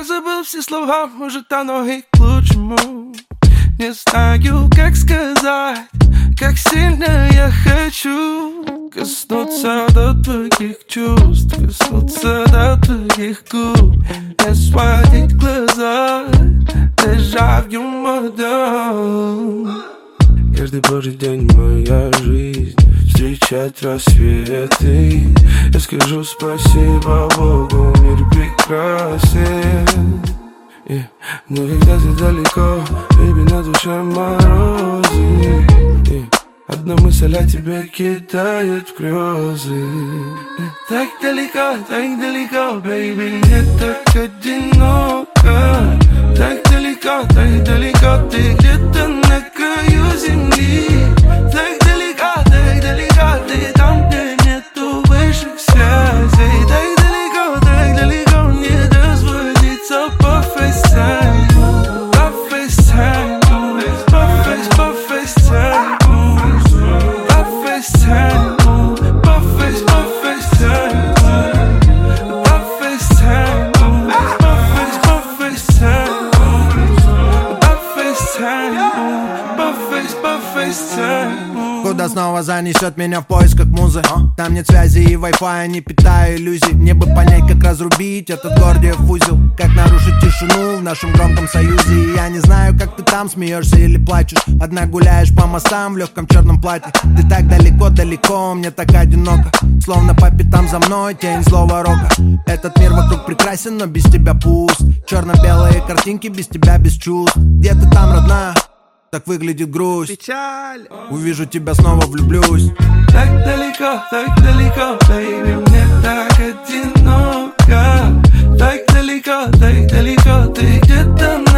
Я забыл все слова, может оно и к лучшему. Не знаю, как сказать, как сильно я хочу коснуться до твоих чувств, коснуться до твоих губ, не сводить глаза, дежавю мадам. Каждый божий день моя жизнь, встречать рассветы. Я скажу спасибо Богу, мир прекрасен. Но когда ты далеко, baby, на душе морозы. Одна мысль о тебе кидает в грезы. Так далеко, baby, мне так одиноко. Так далеко, ты где-то на краю земли. Так далеко, ты там, где нету высших связей. Так далеко, не дозволится по фейстайму. По фейстайму, по фейстайму. Куда снова занесет меня в поисках музы? Там нет связи и вай-фая, не питаю иллюзий. Мне бы понять, как разрубить этот Гордиев узел, как нарушить тишину в нашем громком союзе. И я не знаю, как ты там смеешься или плачешь. Одна гуляешь по мостам в легком черном платье. Ты так далеко, мне так одиноко. Словно по пятам за мной тень злого рока. Этот мир вокруг прекрасен, но без тебя пуст. Черно-белые картинки, без тебя без чувств. Где ты там, родная? Так выглядит грусть. Печаль. Увижу тебя, снова влюблюсь. Так далеко, baby, мне так одиноко. Так далеко, ты где-то